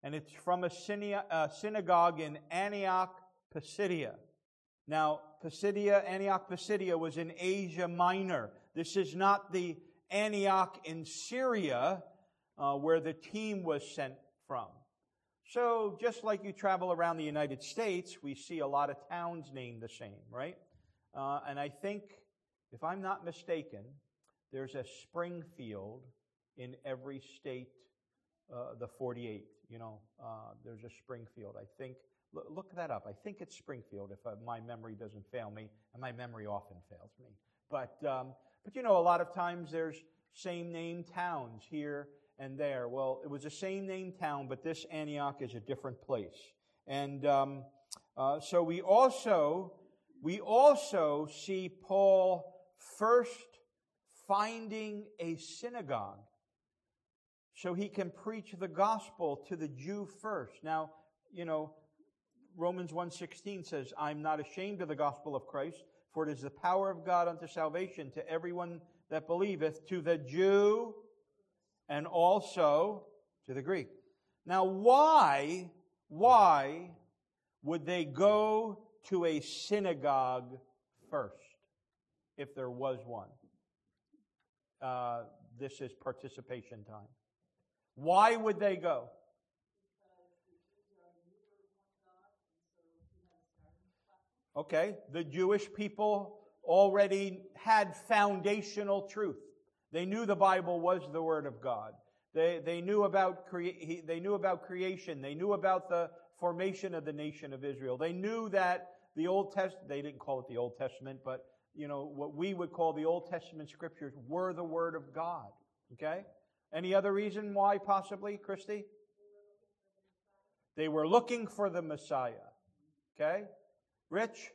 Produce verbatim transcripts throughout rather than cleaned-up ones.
And it's from a synagogue in Antioch, Pisidia. Now, Pisidia, Antioch, Pisidia was in Asia Minor. This is not the Antioch in Syria uh, where the team was sent from. So, just like you travel around the United States, we see a lot of towns named the same, right? Uh, and I think, if I'm not mistaken, there's a Springfield in every state, uh, the forty-eight. You know, uh, there's a Springfield. I think, look, look that up. I think it's Springfield, if uh, my memory doesn't fail me, and my memory often fails me. But, um, but you know, a lot of times there's same name towns here and there. Well, it was the same name town, but this Antioch is a different place. And um, uh, so we also we also see Paul first finding a synagogue so he can preach the gospel to the Jew first. Now, you know, Romans one sixteen says, I'm not ashamed of the gospel of Christ, for it is the power of God unto salvation to everyone that believeth, to the Jew and also to the Greek. Now, why, why would they go to a synagogue first, if there was one? Uh, this is participation time. Why would they go? Okay, the Jewish people already had foundational truth. They knew the Bible was the Word of God. They they knew about crea- they knew about creation. They knew about the formation of the nation of Israel. They knew that the Old Testament, they didn't call it the Old Testament, but you know what we would call the Old Testament scriptures were the Word of God. Okay? Any other reason why possibly, Christy? They were looking for the Messiah. Okay? Rich?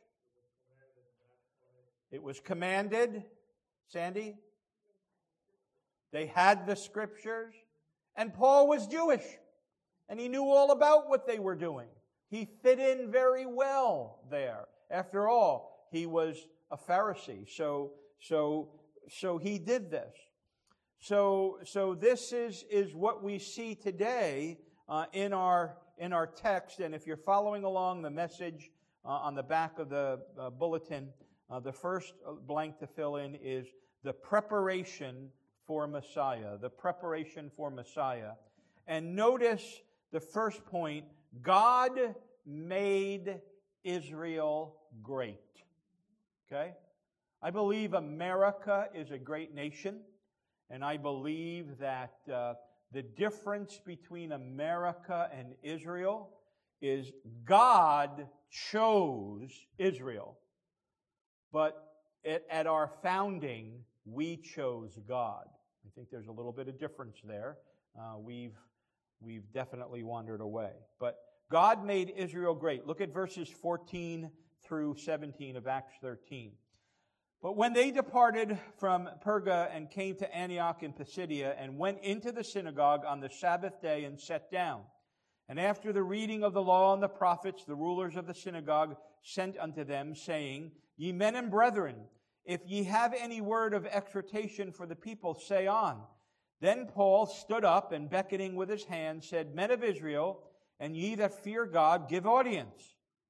It was commanded. Sandy? They had the scriptures. And Paul was Jewish. And he knew all about what they were doing. He fit in very well there. After all, he was a Pharisee. So, so, so he did this. So, so this is, is what we see today uh, in our in our text. And if you're following along the message uh, on the back of the uh, bulletin, uh, the first blank to fill in is the preparation for Messiah. The preparation for Messiah. And notice the first point: God made Israel great. Okay? I believe America is a great nation. And I believe that uh, the difference between America and Israel is God chose Israel. But at, at our founding, we chose God. I think there's a little bit of difference there. Uh, we've, we've definitely wandered away. But God made Israel great. Look at verses fourteen through seventeen of Acts thirteen. But when they departed from Perga and came to Antioch in Pisidia and went into the synagogue on the Sabbath day and sat down, and after the reading of the law and the prophets, the rulers of the synagogue sent unto them, saying, Ye men and brethren, if ye have any word of exhortation for the people, say on. Then Paul stood up and beckoning with his hand said, Men of Israel, and ye that fear God, give audience.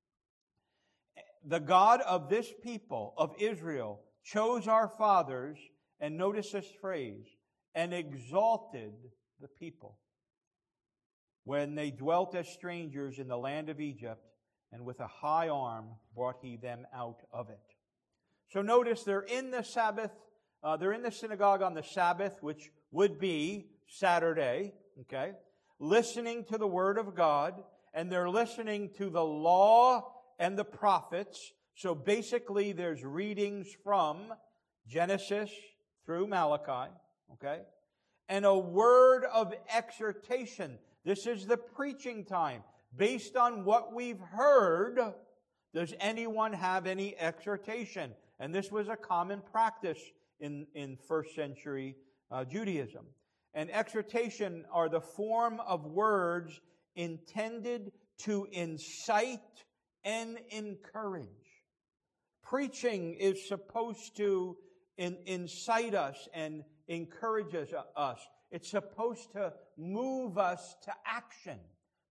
The God of this people, of Israel, chose our fathers, and notice this phrase, and exalted the people when they dwelt as strangers in the land of Egypt, and with a high arm brought he them out of it. So notice they're in the Sabbath, uh, they're in the synagogue on the Sabbath, which would be Saturday, okay, listening to the Word of God, and they're listening to the law and the prophets. So basically there's readings from Genesis through Malachi, okay? And a word of exhortation. This is the preaching time. Based on what we've heard, does anyone have any exhortation? And this was a common practice in, in first century uh, Judaism. And exhortation are the form of words intended to incite and encourage. Preaching is supposed to in, incite us and encourage us. It's supposed to move us to action,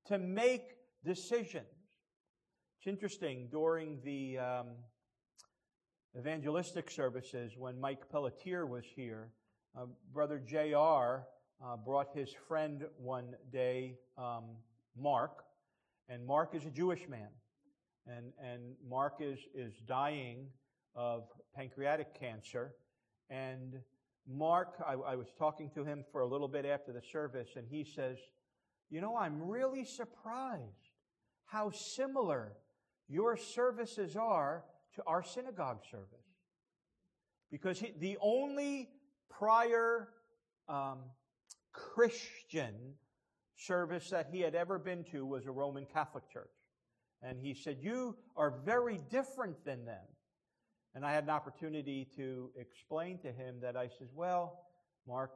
to make decisions. It's interesting, during the um, evangelistic services, when Mike Pelletier was here, uh, Brother J R uh, brought his friend one day, um, Mark, and Mark is a Jewish man. And, and Mark is, is dying of pancreatic cancer. And Mark, I, I was talking to him for a little bit after the service, and he says, you know, I'm really surprised how similar your services are to our synagogue service. Because he, the only prior um, Christian service that he had ever been to was a Roman Catholic church. And he said, you are very different than them. And I had an opportunity to explain to him that I says, well, Mark,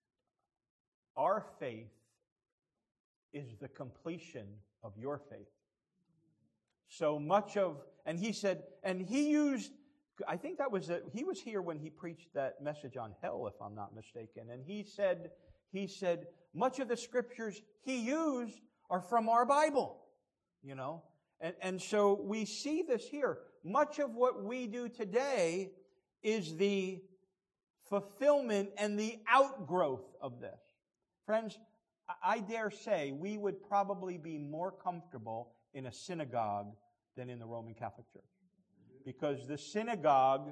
our faith is the completion of your faith. So much of, and he said, and he used, I think that was, a, he was here when he preached that message on hell, if I'm not mistaken. And he said, he said, much of the scriptures he used are from our Bible, you know. And, and so we see this here. Much of what we do today is the fulfillment and the outgrowth of this. Friends, I dare say we would probably be more comfortable in a synagogue than in the Roman Catholic Church. Because the synagogue,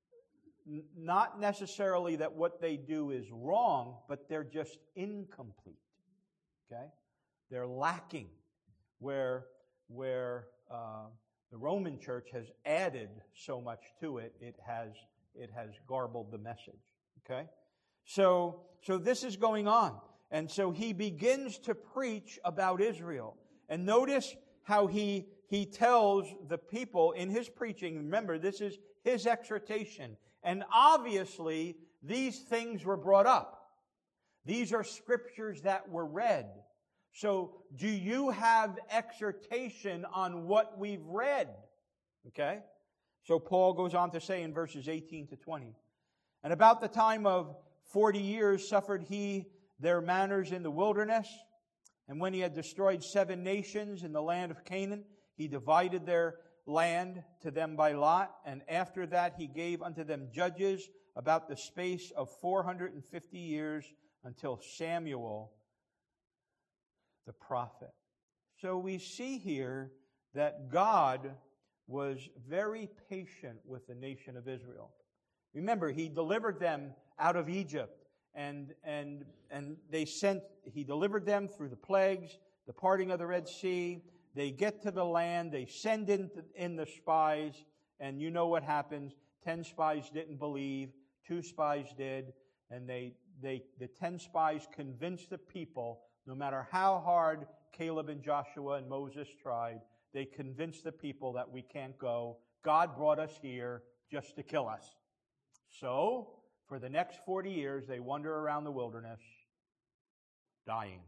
not necessarily that what they do is wrong, but they're just incomplete. Okay? They're lacking. Where where uh, the Roman Church has added so much to it, it has it has garbled the message. Okay? So so this is going on. And so he begins to preach about Israel. And notice how he he tells the people in his preaching, remember, this is his exhortation. And obviously, these things were brought up. These are scriptures that were read. So, do you have exhortation on what we've read? Okay? So, Paul goes on to say in verses eighteen to twenty, and about the time of forty years suffered he their manners in the wilderness, and when he had destroyed seven nations in the land of Canaan, he divided their land to them by lot, and after that he gave unto them judges about the space of four hundred fifty years until Samuel the prophet. So we see here that God was very patient with the nation of Israel. Remember, he delivered them out of Egypt, and and and they sent he delivered them through the plagues, the parting of the Red Sea. They get to the land, they send in, in the spies, and you know what happens. Ten spies didn't believe, two spies did, and they they the ten spies convinced the people, no matter how hard Caleb and Joshua and Moses tried, they convinced the people that we can't go. God brought us here just to kill us. So, for the next forty years, they wander around the wilderness, dying.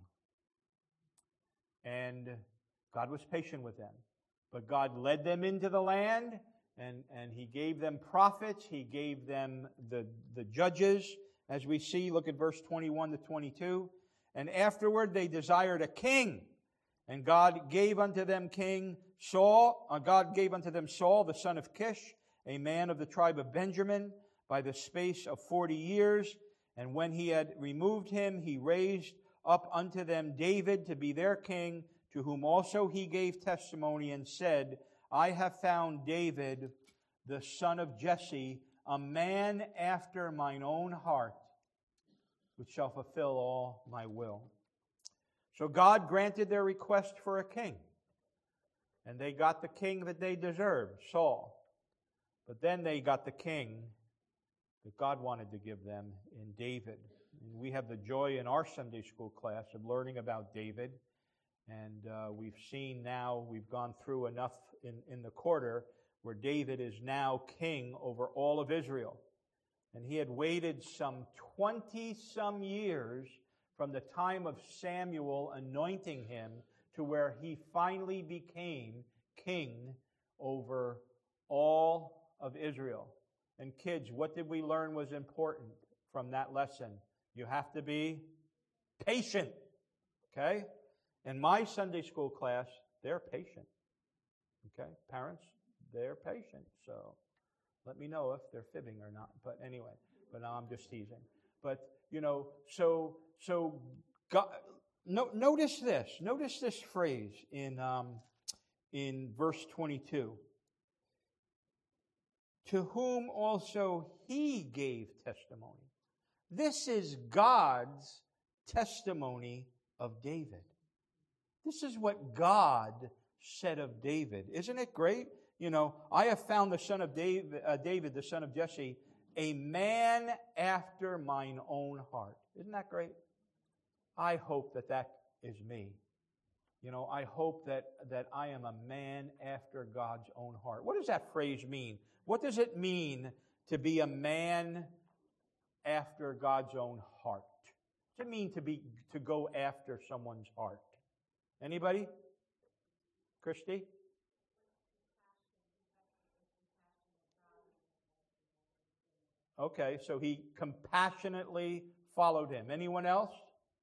And God was patient with them. But God led them into the land, and, and He gave them prophets. He gave them the, the judges. As we see, look at verse twenty-one to twenty-two. And afterward they desired a king. And God gave unto them King Saul. Uh, God gave unto them Saul, the son of Kish, a man of the tribe of Benjamin, by the space of forty years. And when he had removed him, he raised up unto them David to be their king, to whom also he gave testimony and said, I have found David, the son of Jesse, a man after mine own heart, which shall fulfill all my will. So God granted their request for a king. And they got the king that they deserved, Saul. But then they got the king that God wanted to give them in David. And we have the joy in our Sunday school class of learning about David. And uh, we've seen now, we've gone through enough in, in the quarter where David is now king over all of Israel. And he had waited some twenty-some years from the time of Samuel anointing him to where he finally became king over all of Israel. And kids, what did we learn was important from that lesson? You have to be patient, okay? In my Sunday school class, they're patient. Okay? Parents, they're patient. So let me know if they're fibbing or not. But anyway, but now I'm just teasing. But, you know, so so God, no, notice this. Notice this phrase in um, in verse twenty-two. To whom also he gave testimony. This is God's testimony of David. This is what God said of David. Isn't it great? You know, I have found the son of David, uh, David, the son of Jesse, a man after mine own heart. Isn't that great? I hope that that is me. You know, I hope that, that I am a man after God's own heart. What does that phrase mean? What does it mean to be a man after God's own heart? What does it mean to be to go after someone's heart? Anybody? Christy? Okay, so he compassionately followed him. Anyone else?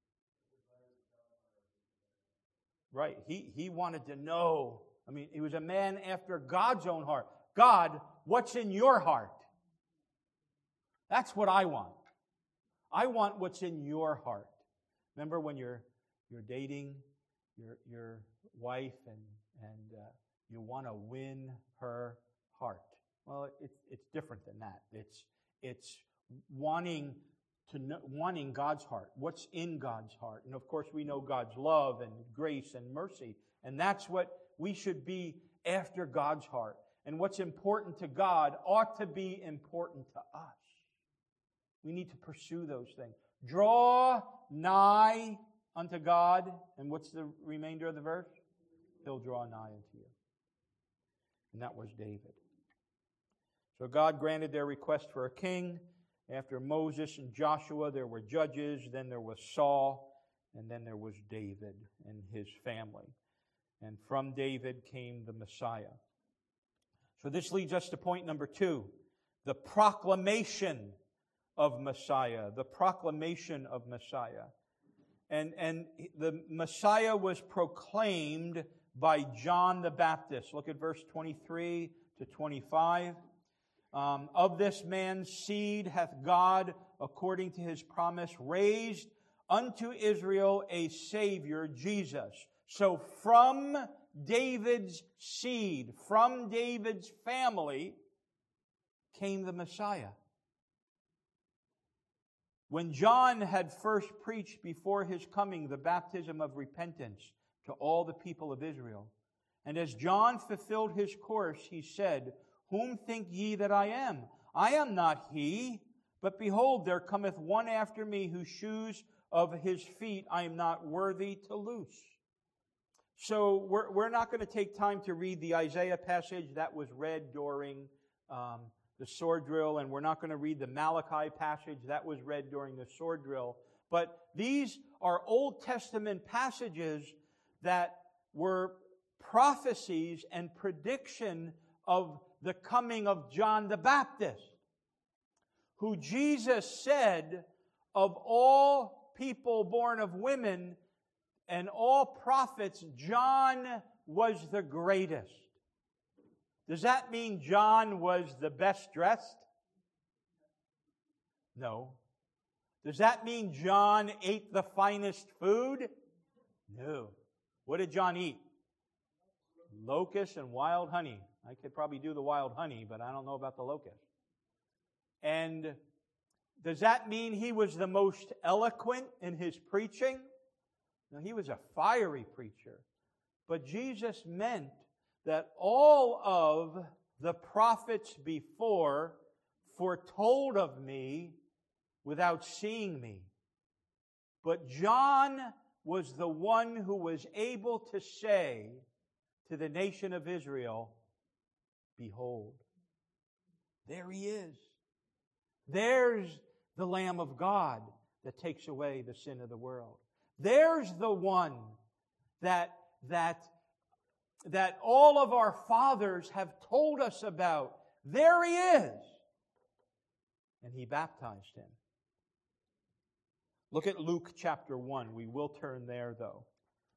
Right, he, he wanted to know. I mean, he was a man after God's own heart. God, what's in your heart? That's what I want. I want what's in your heart. Remember when you're you're dating your your wife and and uh, you want to win her heart. Well, it's it's different than that. It's it's wanting to know, wanting God's heart. What's in God's heart? And of course, we know God's love and grace and mercy, and that's what we should be after God's heart. And what's important to God ought to be important to us. We need to pursue those things. Draw nigh unto God. And what's the remainder of the verse? He'll draw nigh unto you. And that was David. So God granted their request for a king. After Moses and Joshua, there were judges. Then there was Saul. And then there was David and his family. And from David came the Messiah. So this leads us to point number two, the proclamation of Messiah, the proclamation of Messiah. And, and the Messiah was proclaimed by John the Baptist. Look at verse twenty-three to twenty-five. Um, of this man's seed hath God, according to his promise, raised unto Israel a Savior, Jesus. So from David's seed, from David's family, came the Messiah. When John had first preached before his coming the baptism of repentance to all the people of Israel, and as John fulfilled his course, he said, Whom think ye that I am? I am not he, but behold, there cometh one after me, whose shoes of his feet I am not worthy to loose. So we're, we're not going to take time to read the Isaiah passage that was read during um, the sword drill, and we're not going to read the Malachi passage that was read during the sword drill. But these are Old Testament passages that were prophecies and prediction of the coming of John the Baptist, who Jesus said, of all people born of women and all prophets, John was the greatest. Does that mean John was the best dressed? No. Does that mean John ate the finest food? No. What did John eat? Locusts and wild honey. I could probably do the wild honey, but I don't know about the locust. And does that mean he was the most eloquent in his preaching? No, he was a fiery preacher. But Jesus meant that all of the prophets before foretold of me without seeing me. But John was the one who was able to say to the nation of Israel, Behold, there he is. There's the Lamb of God that takes away the sin of the world. There's the one that, that, that all of our fathers have told us about. There he is. And he baptized him. Look at Luke chapter one. We will turn there, though.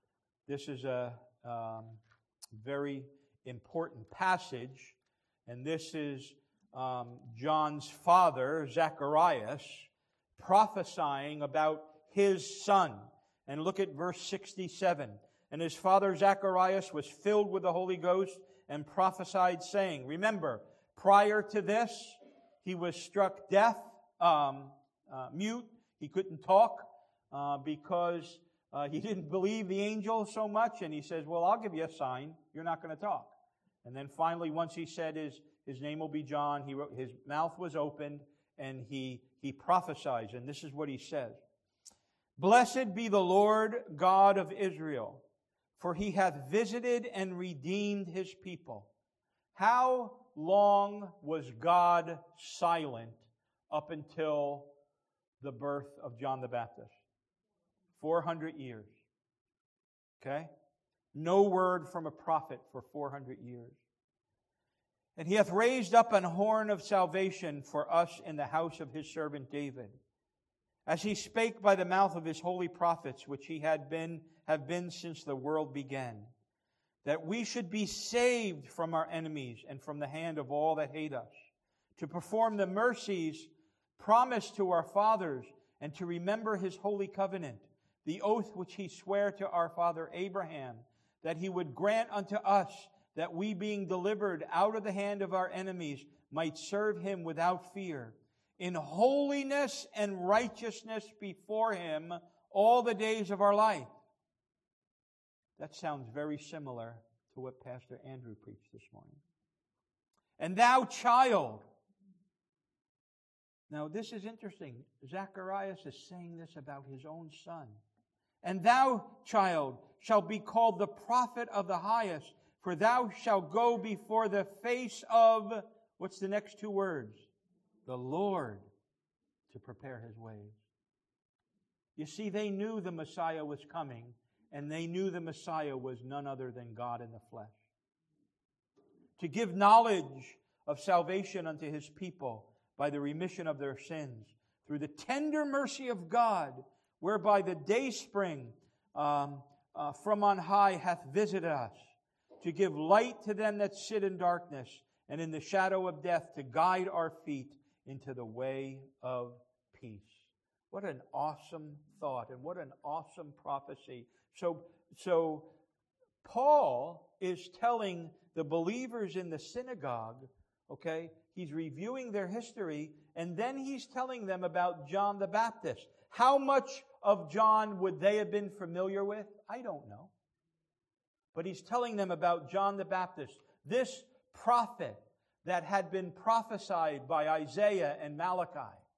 This is a um, very important passage, and this is um, John's father, Zacharias, prophesying about his son. And look at verse sixty-seven. And his father Zacharias was filled with the Holy Ghost and prophesied, saying, remember, prior to this, he was struck deaf, um, uh, mute. He couldn't talk uh, because uh, he didn't believe the angel so much. And he says, well, I'll give you a sign. You're not going to talk. And then finally, once he said his, his name will be John, he wrote, his mouth was opened and he, he prophesies. And this is what he says. Blessed be the Lord God of Israel, for he hath visited and redeemed his people. How long was God silent up until the birth of John the Baptist? four hundred years. Okay? No word from a prophet for four hundred years. And he hath raised up an horn of salvation for us in the house of his servant David, as he spake by the mouth of his holy prophets, which he had been, have been since the world began, that we should be saved from our enemies and from the hand of all that hate us, to perform the mercies promised to our fathers, and to remember his holy covenant, the oath which he sware to our father Abraham, that he would grant unto us that we, being delivered out of the hand of our enemies, might serve him without fear, in holiness and righteousness before him all the days of our life. That sounds very similar to what Pastor Andrew preached this morning. And thou, child. Now, this is interesting. Zacharias is saying this about his own son. And thou, child, shalt be called the prophet of the highest, for thou shalt go before the face of, what's the next two words? The Lord, to prepare his ways. You see, they knew the Messiah was coming, and they knew the Messiah was none other than God in the flesh. To give knowledge of salvation unto his people by the remission of their sins, through the tender mercy of God, whereby the dayspring um, uh, from on high hath visited us, to give light to them that sit in darkness and in the shadow of death, to guide our feet into the way of peace. What an awesome thought, and what an awesome prophecy. So, so Paul is telling the believers in the synagogue, okay, he's reviewing their history, and then he's telling them about John the Baptist. How much of John would they have been familiar with? I don't know. But he's telling them about John the Baptist, this prophet that had been prophesied by Isaiah and Malachi.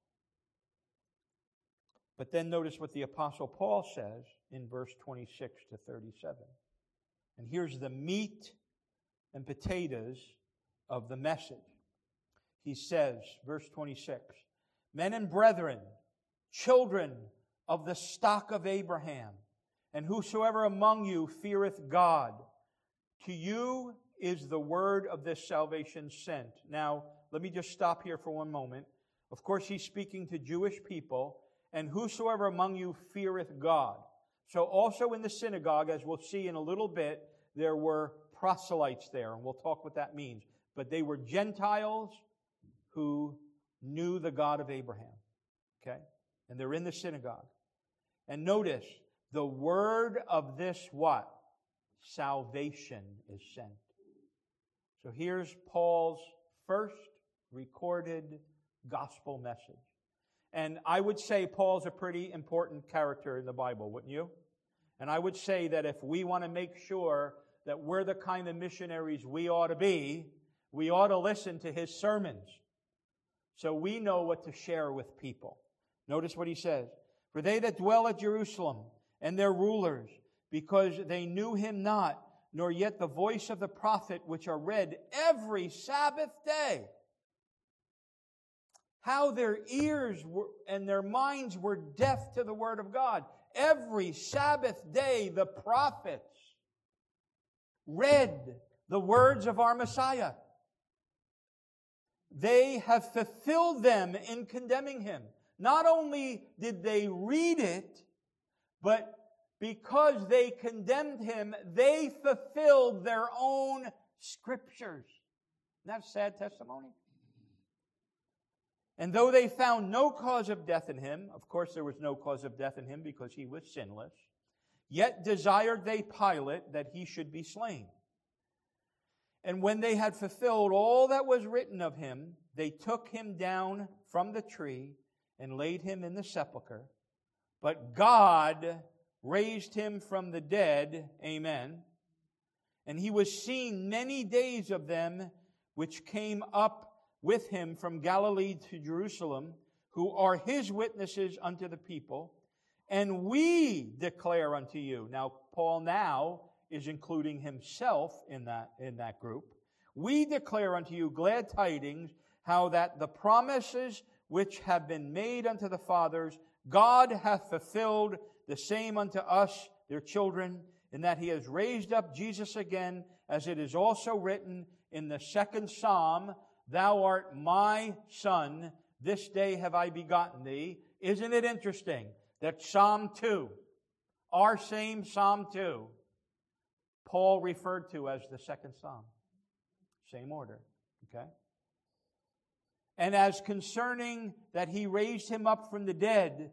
But then notice what the Apostle Paul says in verse twenty-six to thirty-seven. And here's the meat and potatoes of the message. He says, verse twenty-six, men and brethren, children of the stock of Abraham, and whosoever among you feareth God, to you is the word of this salvation sent. Now, let me just stop here for one moment. Of course, he's speaking to Jewish people, and whosoever among you feareth God. So also in the synagogue, as we'll see in a little bit, there were proselytes there, and we'll talk what that means. But they were Gentiles who knew the God of Abraham. Okay? And they're in the synagogue. And notice, the word of this what? Salvation is sent. So here's Paul's first recorded gospel message. And I would say Paul's a pretty important character in the Bible, wouldn't you? And I would say that if we want to make sure that we're the kind of missionaries we ought to be, we ought to listen to his sermons, so we know what to share with people. Notice what he says. For they that dwell at Jerusalem, and their rulers, because they knew him not, nor yet the voice of the prophet, which are read every Sabbath day. How their ears were, and their minds were deaf to the word of God. Every Sabbath day, the prophets read the words of our Messiah. They have fulfilled them in condemning him. Not only did they read it, but because they condemned him, they fulfilled their own scriptures. Isn't that a sad testimony? And though they found no cause of death in him, of course there was no cause of death in him because he was sinless, yet desired they Pilate that he should be slain. And when they had fulfilled all that was written of him, they took him down from the tree and laid him in the sepulchre. But God raised him from the dead. Amen. And he was seen many days of them which came up with him from Galilee to Jerusalem, who are his witnesses unto the people. And we declare unto you. Now, Paul now is including himself in that, in that group. We declare unto you glad tidings, how that the promises which have been made unto the fathers, God hath fulfilled the same unto us, their children, in that he has raised up Jesus again, as it is also written in the second Psalm, Thou art my son, this day have I begotten thee. Isn't it interesting that Psalm two, our same Psalm two, Paul referred to as the second Psalm? Same order, okay? And as concerning that he raised him up from the dead,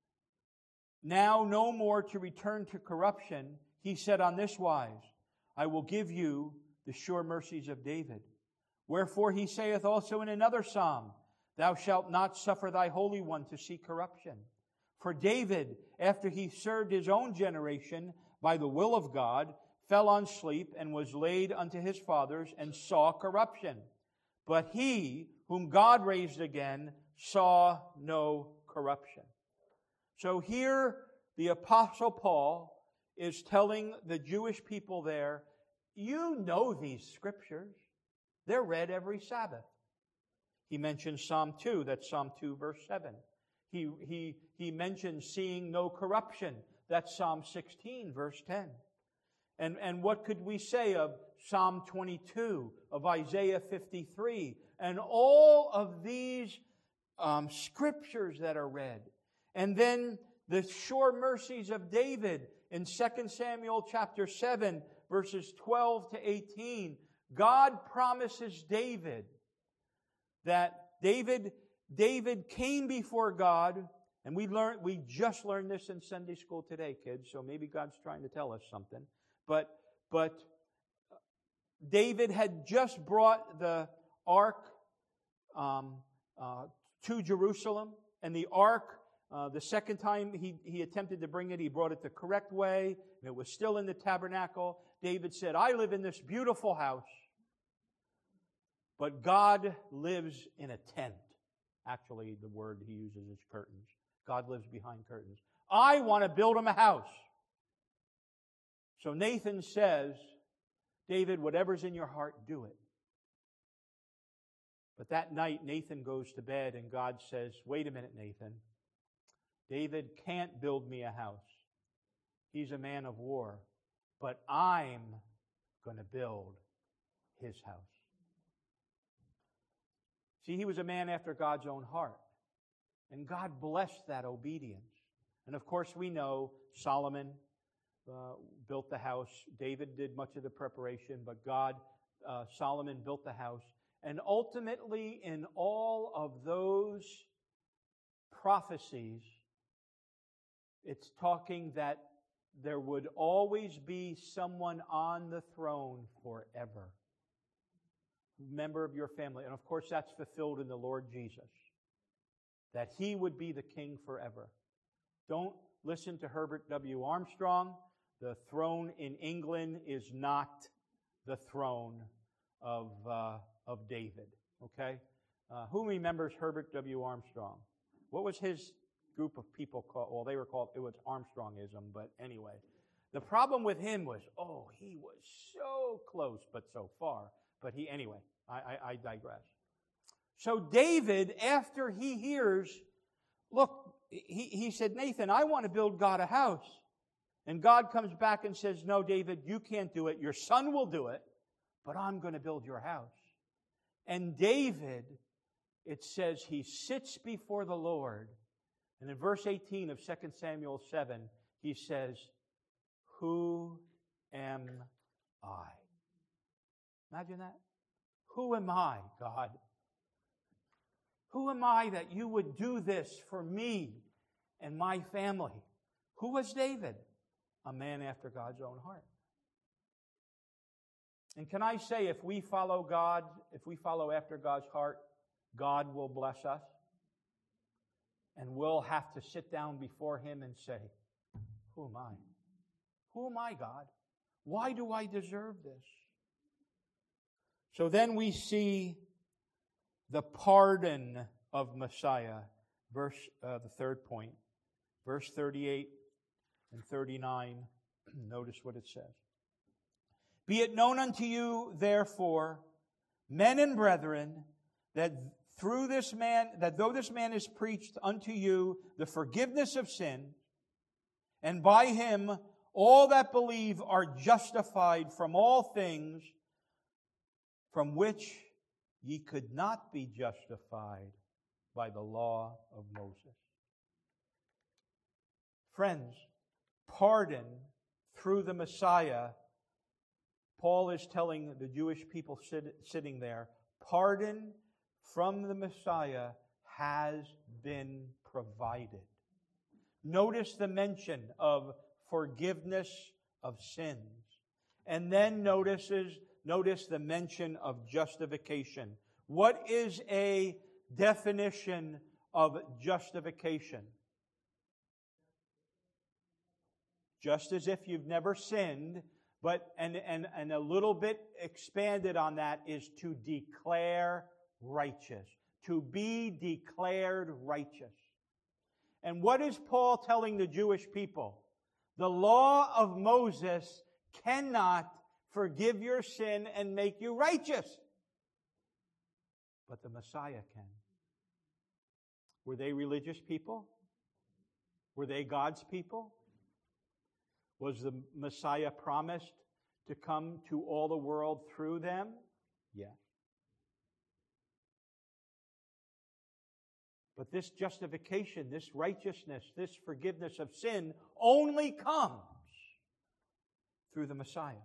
now no more to return to corruption, he said on this wise, I will give you the sure mercies of David. Wherefore he saith also in another psalm, Thou shalt not suffer thy Holy One to see corruption. For David, after he served his own generation by the will of God, fell on sleep and was laid unto his fathers and saw corruption. But he, whom God raised again, saw no corruption. So here the Apostle Paul is telling the Jewish people there, you know these scriptures. They're read every Sabbath. He mentions Psalm two, that's Psalm two, verse seven. He, he, he mentions seeing no corruption. That's Psalm sixteen, verse ten. And, and what could we say of Psalm twenty-two, of Isaiah fifty-three, and all of these um, scriptures that are read? And then the sure mercies of David in Second Samuel chapter seven, verses twelve to eighteen. God promises David that David, David came before God, and we learned, we just learned this in Sunday school today, kids, so maybe God's trying to tell us something. But, but David had just brought the ark um, uh, to Jerusalem, and the ark, uh, the second time he, he attempted to bring it, he brought it the correct way, and it was still in the tabernacle. David said, I live in this beautiful house, but God lives in a tent. Actually, the word he uses is curtains. God lives behind curtains. I want to build him a house. So Nathan says, David, whatever's in your heart, do it. But that night, Nathan goes to bed, and God says, wait a minute, Nathan. David can't build me a house. He's a man of war. But I'm going to build his house. See, he was a man after God's own heart. And God blessed that obedience. And of course, we know Solomon uh, built the house. David did much of the preparation, but God, uh, Solomon built the house. And ultimately, in all of those prophecies, it's talking that there would always be someone on the throne forever. Member of your family. And of course, that's fulfilled in the Lord Jesus. That he would be the king forever. Don't listen to Herbert W. Armstrong. The throne in England is not the throne of, uh, of David. Okay? Uh, who remembers Herbert W. Armstrong? What was his group of people called? Well, they were called, it was Armstrongism, but anyway. The problem with him was, oh, he was so close, but so far. But he, anyway, I, I, I digress. So David, after he hears, look, he, he said, Nathan, I want to build God a house. And God comes back and says, no, David, you can't do it. Your son will do it, but I'm going to build your house. And David, it says he sits before the Lord. And in verse eighteen of Second Samuel seven, he says, who am I? Imagine that. Who am I, God? Who am I that you would do this for me and my family? Who was David? A man after God's own heart. And can I say, if we follow God, if we follow after God's heart, God will bless us. And we'll have to sit down before Him and say, who am I? Who am I, God? Why do I deserve this? So then we see the pardon of Messiah. Verse, uh, the third point. Verse thirty-eight and thirty-nine. Notice what it says. Be it known unto you, therefore, men and brethren, that through this man, that though this man is preached unto you the forgiveness of sin, and by him all that believe are justified from all things from which ye could not be justified by the law of Moses. Friends, pardon through the Messiah. Paul is telling the Jewish people sit, sitting there, pardon from the Messiah has been provided. Notice the mention of forgiveness of sins. And then notices, notice the mention of justification. What is a definition of justification? Just as if you've never sinned, but and, and, and a little bit expanded on that is to declare righteous. To be declared righteous. And what is Paul telling the Jewish people? The law of Moses cannot forgive your sin and make you righteous. But the Messiah can. Were they religious people? Were they God's people? Was the Messiah promised to come to all the world through them? Yes. But this justification, this righteousness, this forgiveness of sin only comes through the Messiah.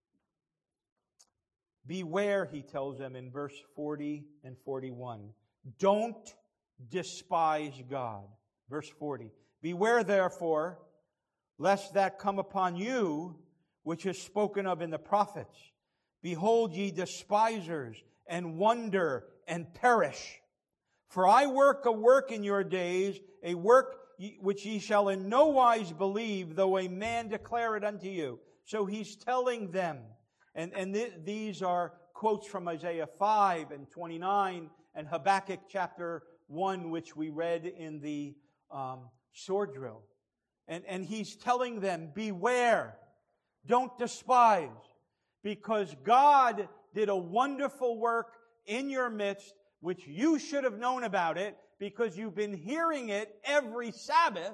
Beware, he tells them in verse forty and forty-one. Don't despise God. Verse forty. Beware, therefore, lest that come upon you, which is spoken of in the prophets. Behold, ye despisers, and wonder, and perish. For I work a work in your days, a work which ye shall in no wise believe, though a man declare it unto you. So he's telling them, and, and th- these are quotes from Isaiah five and twenty-nine, and Habakkuk chapter one, which we read in the um, sword drill. And, and he's telling them, beware, don't despise, because God did a wonderful work in your midst, which you should have known about it, because you've been hearing it every Sabbath.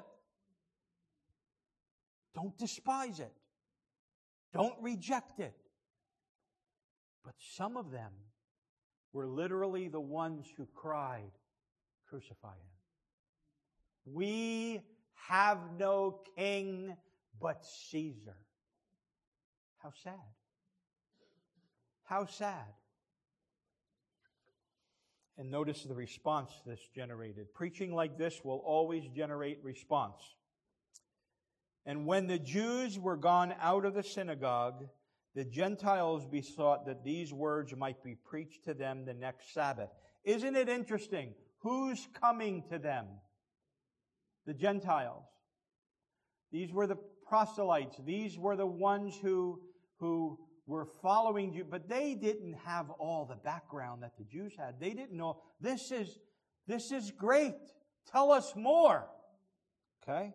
Don't despise it. Don't reject it. But some of them were literally the ones who cried, crucify him. We have no king but Caesar. How sad. How sad. And notice the response this generated. Preaching like this will always generate response. And when the Jews were gone out of the synagogue, the Gentiles besought that these words might be preached to them the next Sabbath. Isn't it interesting? Who's coming to them? The Gentiles. These were the proselytes. These were the ones who, who were following you, but they didn't have all the background that the Jews had. They didn't know, this is, this is great. Tell us more. Okay?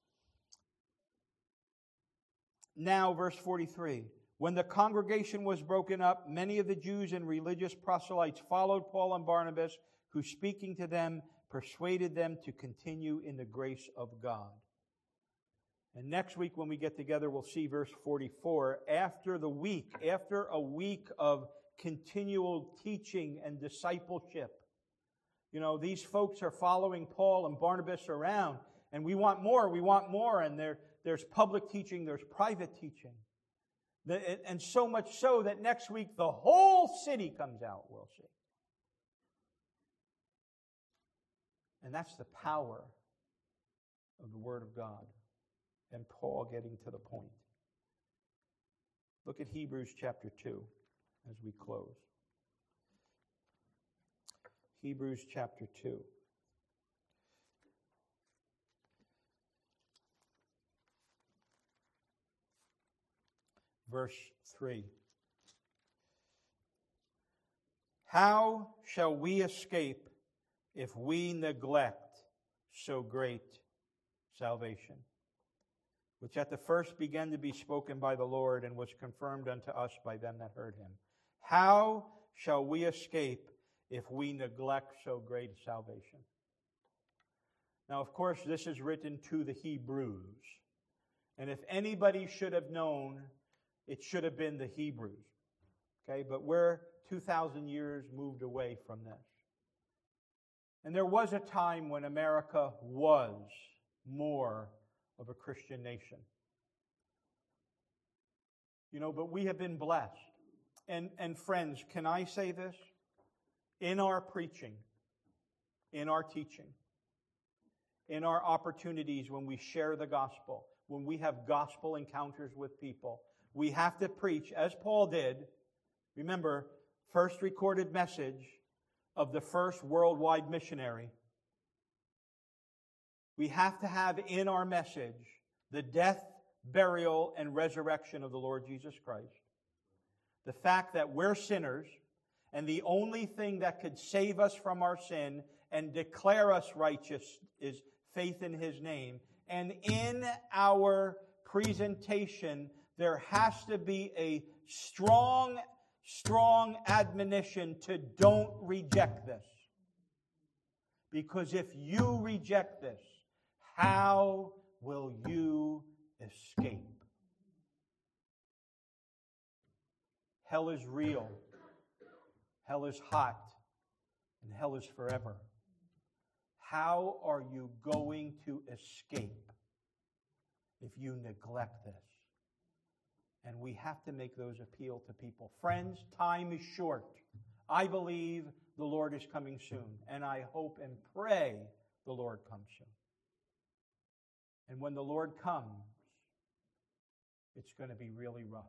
Now, verse forty-three. When the congregation was broken up, many of the Jews and religious proselytes followed Paul and Barnabas, who speaking to them, persuaded them to continue in the grace of God. And next week when we get together, we'll see verse forty-four. After the week, after a week of continual teaching and discipleship, you know, these folks are following Paul and Barnabas around, and we want more, we want more, and they're there's public teaching, there's private teaching. The, and so much so that next week the whole city comes out, we'll see. And that's the power of the Word of God. And Paul getting to the point. Look at Hebrews chapter two as we close. Hebrews chapter two. Verse three. How shall we escape if we neglect so great salvation, which at the first began to be spoken by the Lord and was confirmed unto us by them that heard him? How shall we escape if we neglect so great salvation? Now, of course, this is written to the Hebrews. And if anybody should have known, it should have been the Hebrews. Okay, but we're two thousand years moved away from this. And there was a time when America was more of a Christian nation. You know, but we have been blessed. And, and friends, can I say this? In our preaching, in our teaching, in our opportunities when we share the gospel, when we have gospel encounters with people, we have to preach, as Paul did. Remember, first recorded message of the first worldwide missionary. We have to have in our message the death, burial, and resurrection of the Lord Jesus Christ. The fact that we're sinners, and the only thing that could save us from our sin and declare us righteous is faith in His name. And in our presentation, there has to be a strong, strong admonition to don't reject this. Because if you reject this, how will you escape? Hell is real. Hell is hot. And hell is forever. How are you going to escape if you neglect this? And we have to make those appeal to people. Friends, time is short. I believe the Lord is coming soon. And I hope and pray the Lord comes soon. And when the Lord comes, it's going to be really rough.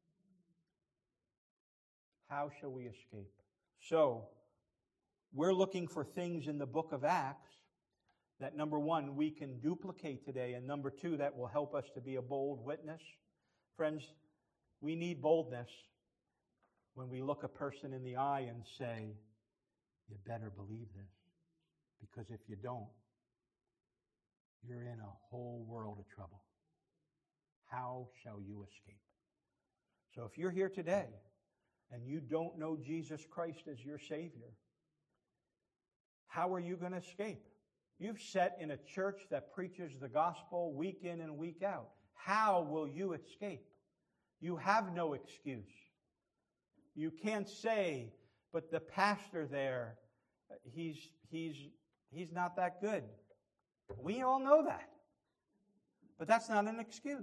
How shall we escape? So, we're looking for things in the book of Acts that, number one, we can duplicate today, and number two, that will help us to be a bold witness. Friends, we need boldness when we look a person in the eye and say, you better believe this, because if you don't, you're in a whole world of trouble. How shall you escape? So if you're here today and you don't know Jesus Christ as your Savior, how are you going to escape? You've sat in a church that preaches the gospel week in and week out. How will you escape? You have no excuse. You can't say, but the pastor there, he's, he's, he's not that good. We all know that. But that's not an excuse.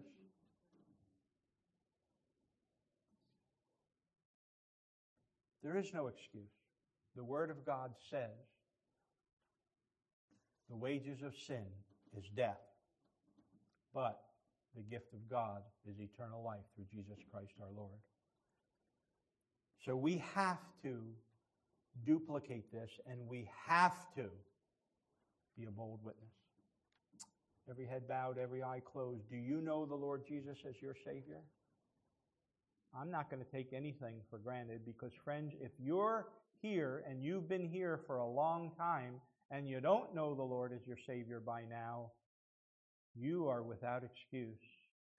There is no excuse. The Word of God says the wages of sin is death, but the gift of God is eternal life through Jesus Christ our Lord. So we have to duplicate this, and we have to be a bold witness. Every head bowed, every eye closed. Do you know the Lord Jesus as your Savior? I'm not going to take anything for granted because, friends, if you're here and you've been here for a long time and you don't know the Lord as your Savior by now, you are without excuse.